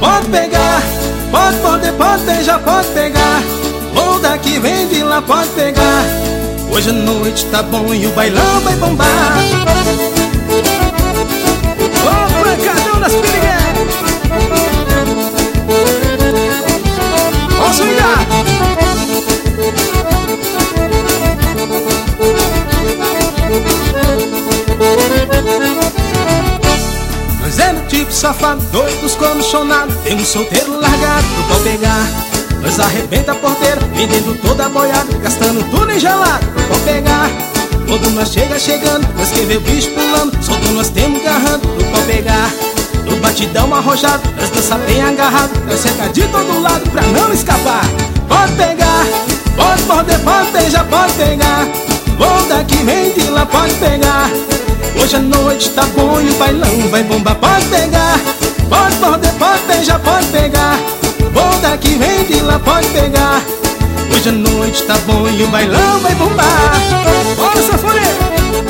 Pode pegar, pode poder, pode beijar, pode pegar. Ou daqui vem de lá, pode pegar. Hoje a noite tá bom e o bailão vai bombar. Ô, pancadão das piriguetas. Posso ligar? Nós é do tipo safado, doidos comissionados. Tem um solteiro largado pro pau pegar. Nós arrebenta a porteira, vendendo toda a boiada, gastando tudo em gelado pro pau pegar. Quando nós chegando, nós quer ver o bicho pulando, solto nós temos garrando pro pau pegar. No batidão arrojado, nós dança bem agarrado, nós cerca de todo lado pra não escapar. Pode pegar, pode poder, pode beijar, pode pegar. Ou daqui vem de lá, pode pegar. Hoje a noite tá bom e o bailão vai bombar. Pode pegar, pode poder, pode beijar, pode pegar. Ou daqui vem de lá, pode pegar. Hoje a noite tá bom e o bailão vai bombar. Bora, sanfoneiro!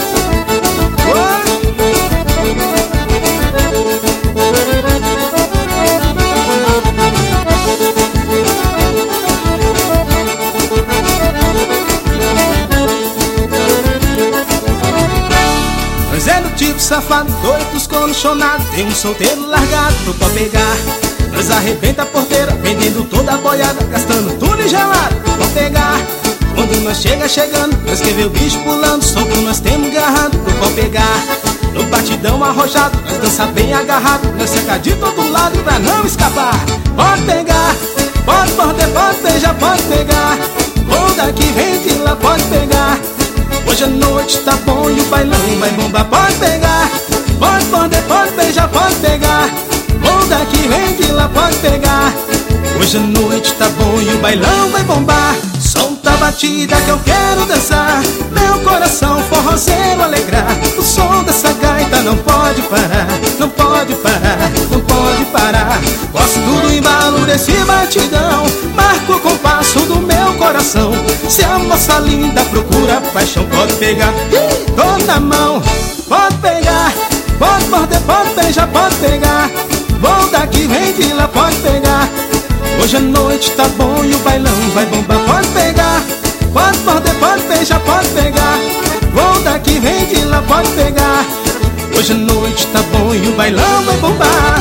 Nós é do tipo safado, doidos comissionados. Tem um solteiro largado pro pau pegar. Nós arrebenta a porteira, vendendo toda a boiada, gastando tudo em gelado pro pau pegar. Quando nós chegando, nós quer ver o bicho pulando, solto nós temos garrado pro pau pegar. No batidão arrojado, nós dança bem agarrado, nós cerca de todo lado pra não escapar. Pode pegar, pode poder, pode beijar, pode pegar. Ou daqui vem de lá, pode pegar. Hoje a noite tá bom e o bailão vai bombar. Pode pegar, pode poder, pode beijar, pode pegar. Ou daqui vem de lá, pode pegar. Hoje a noite tá bom e o bailão vai bombar. Solta a batida que eu quero dançar, meu coração forrozeiro alegrar. O som dessa gaita não pode parar, não pode parar, não pode parar. Gosto do embalo desse batidão, marco o compasso do meu coração. Se a moça linda procura paixão, pode pegar, tô na mão. Pode pegar, pode morder, pode beijar, pode pegar. Vou daqui, vem de lá, pode pegar. Hoje a noite tá bom e o bailão vai bombar. Pode pegar, pode morder, pode beijar, pode pegar. Vou daqui, vem de lá, pode pegar. Hoje a noite tá bom e o bailão vai bombar.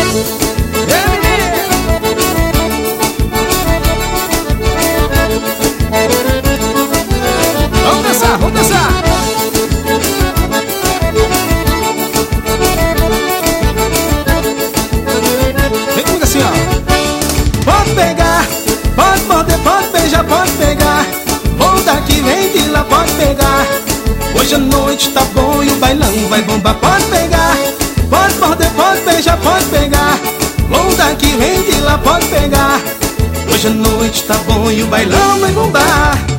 Vamos dançar, vamos dançar. Vem comigo assim, ó. Pode pegar, pode morder, pode beijar, pode pegar. Vou daqui, vem de lá, pode pegar. Hoje a noite tá bom e o bailão vai bombar. Pode pegar, pode morder, pode beijar, pode pegar. Vou daqui, vem de lá, pode pegar. Hoje a noite tá bom e o bailão vai bombar.